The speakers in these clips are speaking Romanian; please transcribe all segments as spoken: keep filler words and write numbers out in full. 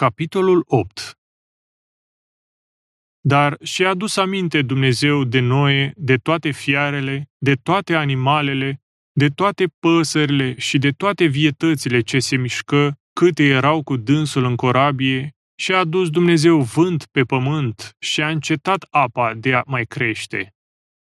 Capitolul opt. Dar și-a adus aminte Dumnezeu de Noe, de toate fiarele, de toate animalele, de toate păsările și de toate vietățile ce se mișcă, câte erau cu dânsul în corabie, și a adus Dumnezeu vânt pe pământ și a încetat apa de a mai crește.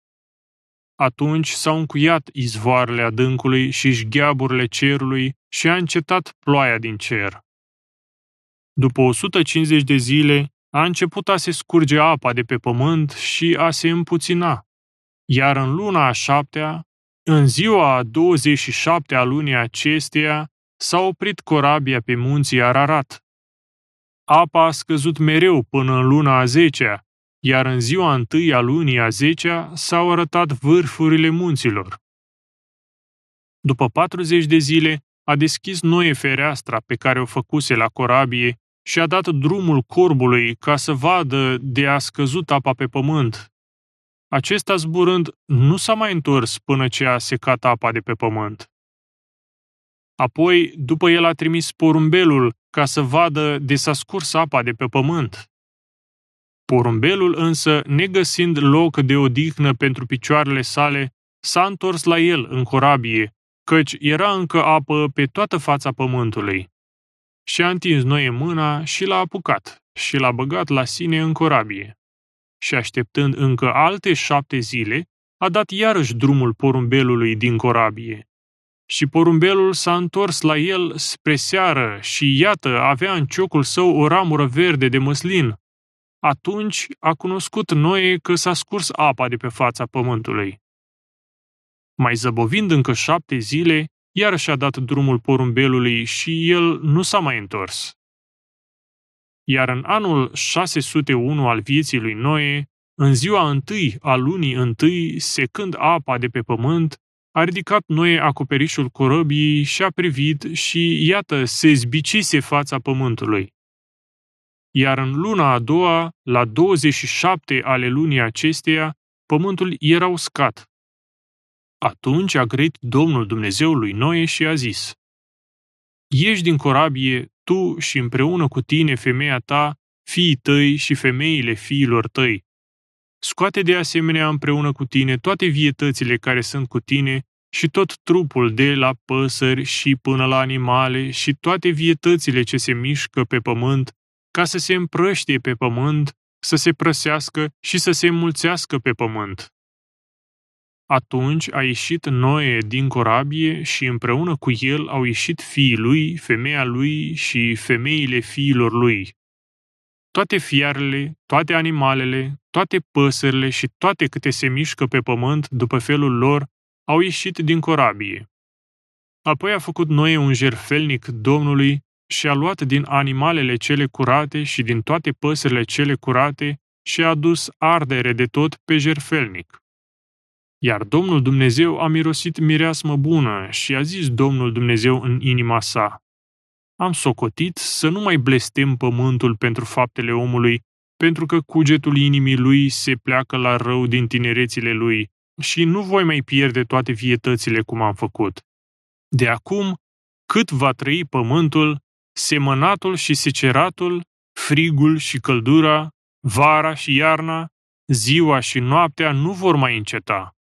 Atunci s-au încuiat izvoarele adâncului și șgheaburile cerului și a încetat ploaia din cer. După o sută cincizeci de zile, a început a se scurge apa de pe pământ și a se împuțina. Iar în luna a șaptea, în ziua a douăzeci și șapte a lunii acesteia, s-a oprit corabia pe munții Ararat. Apa a scăzut mereu până în luna a zecea, iar în ziua întâi a lunii a zecea s-au arătat vârfurile munților. După patruzeci de zile, a deschis Noe fereastra pe care o făcuse la corabie și a dat drumul corbului ca să vadă de a scăzut apa pe pământ. Acesta zburând nu s-a mai întors până ce a secat apa de pe pământ. Apoi, după el a trimis porumbelul ca să vadă de s-a scurs apa de pe pământ. Porumbelul însă, negăsind loc de odihnă pentru picioarele sale, s-a întors la el în corabie, căci era încă apă pe toată fața pământului. Și a întins Noe mâna și l-a apucat și l-a băgat la sine în corabie. Și așteptând încă alte șapte zile, a dat iarăși drumul porumbelului din corabie. Și porumbelul s-a întors la el spre seară și iată, avea în ciocul său o ramură verde de măslin. Atunci a cunoscut Noe că s-a scurs apa de pe fața pământului. Mai zăbovind încă șapte zile, iarăși a dat drumul porumbelului și el nu s-a mai întors. Iar în anul șase sute unu al vieții lui Noe, în ziua întâi a lunii întâi, secând apa de pe pământ, a ridicat Noe acoperișul corăbiei și a privit și, iată, se zbicise fața pământului. Iar în luna a doua, la douăzeci și șapte ale lunii acesteia, pământul era uscat. Atunci a grăit Domnul Dumnezeu lui Noe și a zis: Ieși din corabie, tu și împreună cu tine femeia ta, fiii tăi și femeile fiilor tăi. Scoate de asemenea împreună cu tine toate vietățile care sunt cu tine și tot trupul de la păsări și până la animale și toate vietățile ce se mișcă pe pământ, ca să se împrăștie pe pământ, să se prăsească și să se înmulțească pe pământ. Atunci a ieșit Noe din corabie și împreună cu el au ieșit fiii lui, femeia lui și femeile fiilor lui. Toate fiarele, toate animalele, toate păsările și toate câte se mișcă pe pământ după felul lor au ieșit din corabie. Apoi a făcut Noe un jertfelnic Domnului și a luat din animalele cele curate și din toate păsările cele curate și a adus ardere de tot pe jertfelnic. Iar Domnul Dumnezeu a mirosit mireasmă bună și a zis Domnul Dumnezeu în inima sa: Am socotit să nu mai blestem pământul pentru faptele omului, pentru că cugetul inimii lui se pleacă la rău din tinerețile lui și nu voi mai pierde toate vietățile cum am făcut. De acum, cât va trăi pământul, semănatul și seceratul, frigul și căldura, vara și iarna, ziua și noaptea nu vor mai înceta.